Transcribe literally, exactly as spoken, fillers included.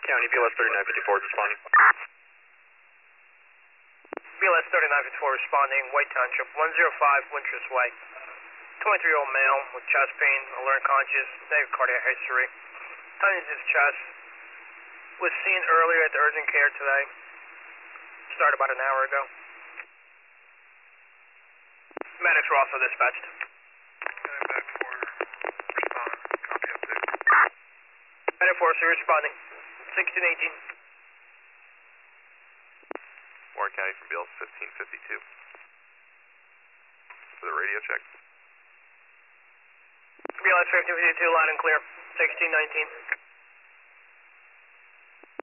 County, B L S thirty-nine fifty-four responding. B L S thirty-nine fifty-four responding, White Township, one oh five Wintress Way. twenty-three-year-old male with chest pain, alert conscious, negative cardiac history. Tightness in his chest. Was seen earlier at the urgent care today. Started about an hour ago. Medics were also dispatched. Back for respond. Copy update. Medic force responding. sixteen eighteen. Warren County from B L S fifteen fifty-two. For the radio check. B L S fifteen fifty-two, loud and clear. sixteen nineteen.